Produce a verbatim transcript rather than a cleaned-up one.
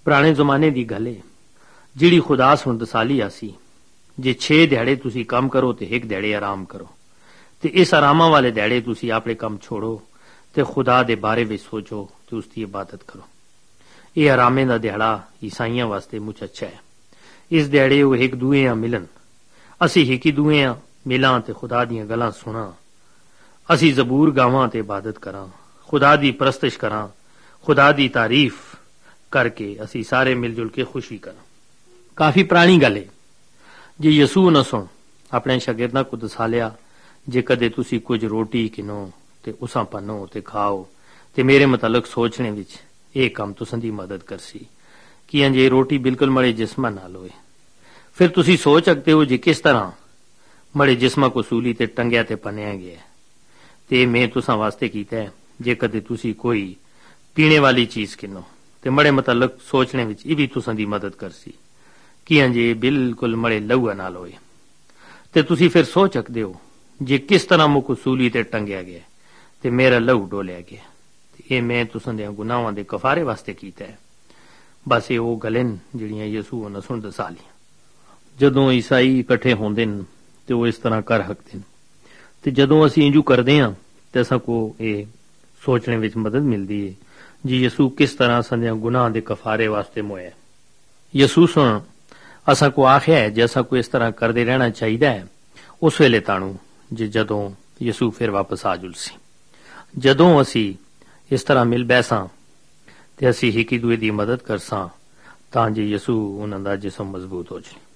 ਪੁਰਾਣੇ ਜ਼ਮਾਨੇ ਦੀ ਗੱਲ ਹੈ ਜਿਹੜੀ ਖੁਦਾ ਸੁਣ ਦਸਾਲੀ ਆਸੀ ਜੇ ਛੇ ਦਿਹਾੜੇ ਤੁਸੀਂ ਕੰਮ ਕਰੋ ਤੇ ਇੱਕ ਦਿਹਾੜੇ ਆਰਾਮ ਕਰੋ ਤੇ ਇਸ ਆਰਾਮਾਂ ਵਾਲੇ ਦਿਹਾੜੇ ਤੁਸੀਂ ਆਪਣੇ ਕੰਮ ਛੋੜੋ ਤੇ ਖੁਦਾ ਦੇ ਬਾਰੇ ਵਿੱਚ ਸੋਚੋ ਤੇ ਉਸ ਦੀ ਇਬਾਦਤ ਕਰੋ। ਇਹ ਆਰਾਮੇ ਦਾ ਦਿਹਾੜਾ ਈਸਾਈਆਂ ਵਾਸਤੇ ਮੁੱਚ ਅੱਛਾ ਹੈ। ਇਸ ਦਿਹਾੜੇ ਉਹ ਇੱਕ ਦੂਏ ਆ ਮਿਲਣ, ਅਸੀਂ ਇੱਕ ਦੂਏ ਆ ਮਿਲਾਂ ਤੇ ਖੁਦਾ ਦੀਆਂ ਗੱਲਾਂ ਸੁਣਾਂ, ਅਸੀਂ ਜ਼ਬੂਰ ਗਾਵਾਂ ਤੇ ਇਬਾਦਤ ਕਰਾਂ, ਖੁਦਾ ਦੀ ਪ੍ਰਸਤਿਸ਼ ਕਰਾਂ, ਖੁਦਾ ਦੀ ਤਾਰੀਫ ਕਰਕੇ ਅਸੀਂ ਸਾਰੇ ਮਿਲ ਜੁਲ ਕੇ ਖੁਸ਼ੀ ਕਰਾਂ। ਕਾਫੀ ਪੁਰਾਣੀ ਗੱਲ ਹੈ। ਜੇ ਯਸੂ ਨਾ ਸੁਣ ਆਪਣੇ ਸ਼ਾਗਿਰਦਾਂ ਕੋ ਦਸਾਲਿਆ ਜੇ ਕਦੇ ਤੁਸੀਂ ਕੁਝ ਰੋਟੀ ਕਿਨੋ ਤੇ ਉਸਾਂ ਪੰਨੋ ਤੇ ਖਾਓ ਤੇ ਮੇਰੇ ਮੁਤਲਕ ਸੋਚਣੇ ਵਿੱਚ ਇਹ ਕੰਮ ਤੁਸਾਂ ਦੀ ਮਦਦ ਕਰਸੀ ਕਿ ਇੰਜ ਇਹ ਰੋਟੀ ਬਿਲਕੁਲ ਮੜੇ ਜਿਸਮਾਂ ਨਾਲ ਹੋਏ। ਫਿਰ ਤੁਸੀਂ ਸੋਚ ਸਕਦੇ ਹੋ ਜੇ ਕਿਸ ਤਰ੍ਹਾਂ ਮੜੇ ਜਿਸਮਾਂ ਕੋ ਸੂਲੀ ਤੇ ਟੰਗਿਆ ਤੇ ਪੰਨਿਆ ਗਿਆ ਤੇ ਮੈਂ ਤੁਸਾਂ ਵਾਸਤੇ ਕੀਤਾ ਹੈ ਜੇ ਕਦੇ ਤੁਸੀਂ ਕੋਈ ਪੀਣੇ ਵਾਲੀ ਚੀਜ਼ ਕਿਨੋ ਤੇ ਮੜੇ ਮੁਤਲਕ ਸੋਚਣੇ ਵਿੱਚ ਇਹ ਵੀ ਤੁਸਾਂ ਦੀ ਮਦਦ ਕਰਸੀ ਕਿ ਇੰਜ ਇਹ ਬਿਲਕੁਲ ਮੜੇ ਲਹੂ ਨਾਲ ਹੋਏ। ਤੇ ਤੁਸੀਂ ਫਿਰ ਸੋਚ ਸਕਦੇ ਹੋ ਜੇ ਕਿਸ ਤਰ੍ਹਾਂ ਮੁੱਕ ਸੂਲੀ ਤੇ ਟੰਗਿਆ ਗਿਆ ਤੇ ਮੇਰਾ ਲਹੂ ਡੋਲਿਆ ਗਿਆ ਤੇ ਇਹ ਮੈਂ ਤੁਸਾਂ ਦੇ ਗੁਨਾਹਾਂ ਦੇ ਕਫਾਰੇ ਵਾਸਤੇ ਕੀਤਾ ਹੈ। ਬਸ ਇਹ ਉਹ ਗੱਲਾਂ ਜਿਹੜੀਆਂ ਯਸੂ ਨੇ ਸੁਣ ਦਸਾ ਲਈਆਂ। ਜਦੋਂ ਈਸਾਈ ਇਕੱਠੇ ਹੁੰਦੇ ਨੇ ਤੇ ਉਹ ਇਸ ਤਰ੍ਹਾਂ ਕਰ ਹੱਕਦੇ ਨੇ ਤੇ ਜਦੋਂ ਅਸੀਂ ਇੰਜੂ ਕਰਦੇ ਹਾਂ ਤੇ ਅਸਾਂ ਕੋ ਇਹ ਸੋਚਣੇ ਵਿੱਚ ਮਦਦ ਮਿਲਦੀ ਹੈ ਜੀ ਯਸੂ ਕਿਸ ਤਰ੍ਹਾਂ ਸਾਡੇ ਗੁਨਾਹ ਦੇ ਕਫਾਰੇ ਵਾਸਤੇ ਮੋਇਆ। ਯਸੂ ਸੁਣ ਅਸਾਂ ਕੋ ਆਖਿਆ ਹੈ ਜੇ ਅਸਾਂ ਕੋ ਇਸ ਤਰ੍ਹਾਂ ਕਰਦੇ ਰਹਿਣਾ ਚਾਹੀਦਾ ਹੈ ਉਸ ਵੇਲੇ ਤਾਣੂ ਜੇ ਜਦੋਂ ਯਸੂ ਫਿਰ ਵਾਪਸ ਆ ਜੁਲਸੀ। ਜਦੋਂ ਅਸੀਂ ਇਸ ਤਰ੍ਹਾਂ ਮਿਲ ਬੈਸਾਂ ਤੇ ਅਸੀਂ ਇੱਕ ਦੂਏ ਦੀ ਮਦਦ ਕਰਸਾਂ ਤਾਂ ਜੇ ਯਸੂ ਉਹਨਾਂ ਦਾ ਜਿਸਮ ਮਜ਼ਬੂਤ ਹੋ ਜਾਏ।